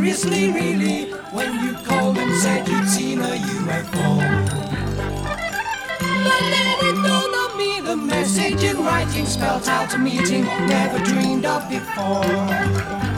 seriously, really, when you called and said you'd seen a UFO. But then it dawned on me, the message in writing spelt out a meeting never dreamed of before.